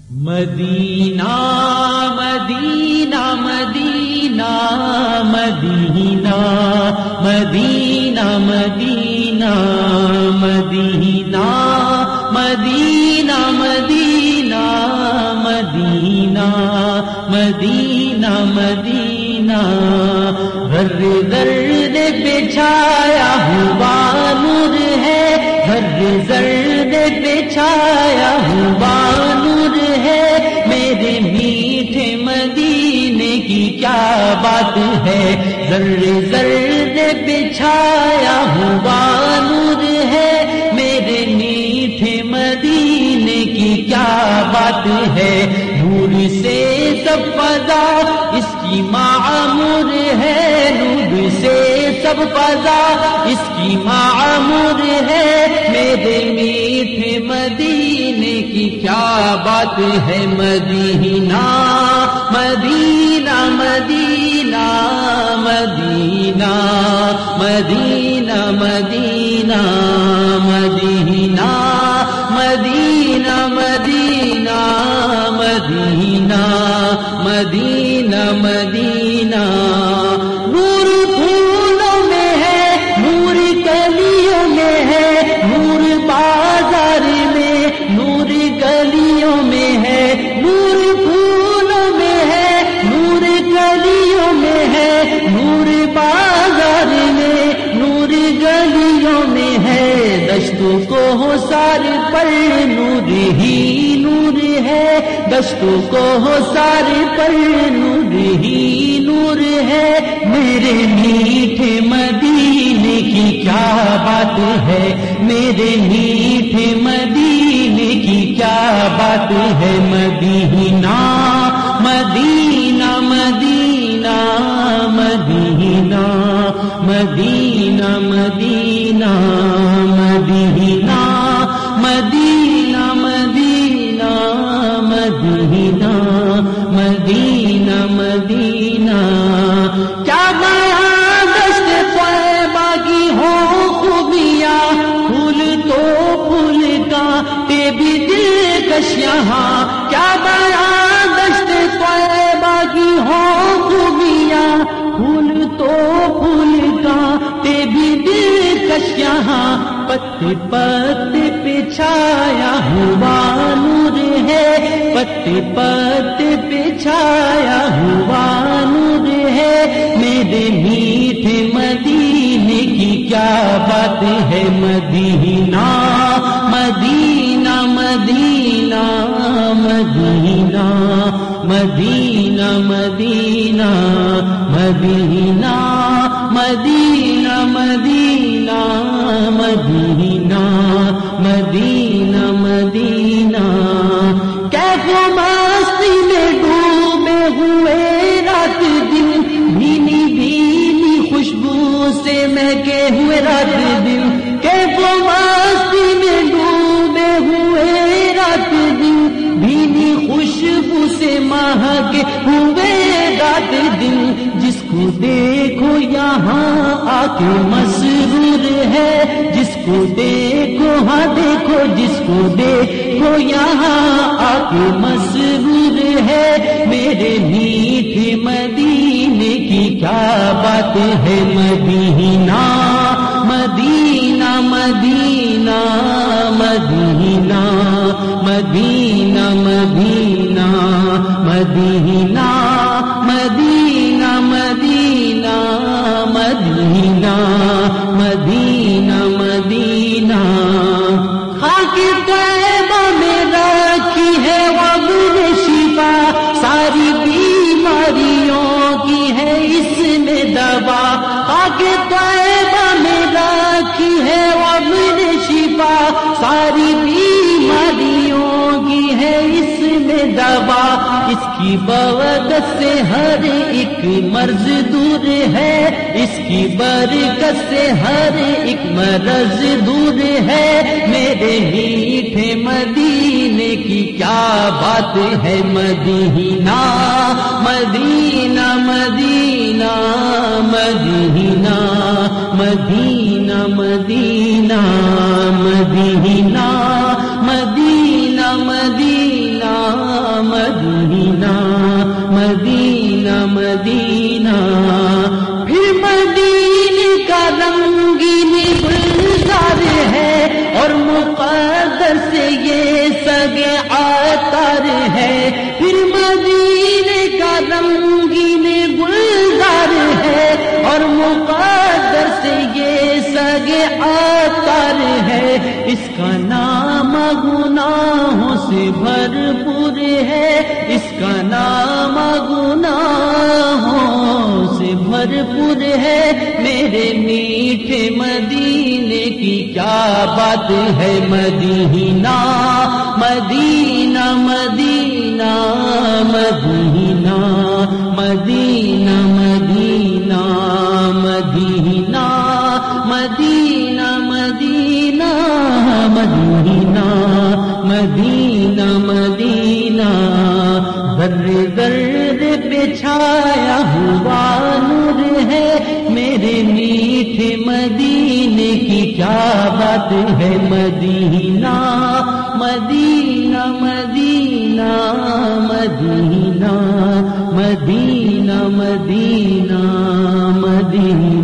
مدینہ مدینہ مدینہ مدینہ مدینہ مدینہ مدینہ مدینہ مدینہ مدینہ مدینہ مدینہ ہر درد پہ چھایا ہوا نور ہے، ہر درد پہ چھایا ہوا نور ہے، میرے میٹھے مدینے کی کیا بات ہے، ذرے ذرے پہ چھایا ہوا نور ہے، میرے میٹھے مدینے کی کیا بات ہے، نور سے سب فضا اس کی معمور ہے، نور سے سب فضا اس کی معمور ہے، میرے میٹھے مدینے کی کیا بات ہے، مدینہ مدینہ مدینہ مدینہ مدینہ مدینہ مدینہ مدینہ مدینہ مدینہ مدینہ مدینہ نور پھولوں میں ہے، نور کلیوں میں ہے، نور بازار میں، نور گلیوں میں ہے، نور پھولوں میں ہے، نور کلیوں میں ہے، نور بازار میں، نور گلیوں میں ہے، دشتوں کو سار پر نور ہی نور ہے، دشتوں کو سار پر نور ہی نور ہے، میرے میٹھے مدینے کی کیا بات ہے، میرے میٹھے مدینے کی کیا بات ہے، مدینہ مدینہ مدینہ مدینہ مدینہ مدینہ مدینہ مدینہ مدینہ مدینہ مدینہ مدینہ کیا بیان دشت طیبہ کی ہو خوبیاں، پھول تو پھول کانٹے بھی دلکش یہاں، کیا بیان دشت طیبہ کی ہو خوبیاں، پھول تو پھول کانٹے بھی دلکش یہاں، پتے پتے پہ چھایا ہوا نور ہے، پتے پتے پہ چھایا ہوا نور ہے، میرے میٹھے مدینے کی کیا بات ہے، مدینہ مدینہ مدینہ مدینہ مدینہ مدینہ مدینہ مدینہ مدینہ مدینہ مدینہ مدینہ کیف و مستی میں ڈوبے ہوئے رات دن، بھینی بھینی خوشبو سے مہکے ہوئے رات دن، کیف و مستی میں ڈوبے ہوئے رات دن، بھینی خوشبو سے مہکے ہوئے رات دن، جس کو دیکھو یہاں آ کے مسرور ہے، جس کو دیکھو ہاں دیکھو، جس کو دیکھو یہاں آ کے مسرور ہے، میرے میٹھے مدینے کی کیا بات ہے، مدینہ مدینہ مدینہ مدینہ مدینہ مدینہ مدینہ مدینہ مدینہ مدینہ مدینہ مدینہ خاک طیبہ میں رکھی ہے وابل شفا، ساری بیماریوں کی ہے اس میں دوا، خاک طیبہ میں رکھی ہے وابل شفا، ساری بیماریوں کی ہے اس میں دوا، اس کی برکت سے ہر ایک مرض دور ہے، اس کی برکت سے ہر ایک مرض دور ہے، میرے میٹھے مدینے کی کیا بات ہے، مدینہ مدینہ مدینہ مدینہ مدینہ مدینہ مدینہ مدینہ مدینہ اور مقدر سے یہ سگے آتر ہے، اس کا نام گناہوں سے بھرپور ہے، اس کا نام گناہوں سے بھرپور ہے۔ میرے میٹھے مدینے کی کیا بات ہے، مدینہ مدینہ مدینہ مدینہ مدینہ مدینہ مدینہ مدینہ مدینہ مدینہ مدینہ مدینہ، ذرے ذرے پہ چھایا ہوا نور ہے، میرے میٹھے مدینے کی کیا بات ہے، مدینہ مدینہ مدینہ مدینہ مدینہ مدینہ مدینہ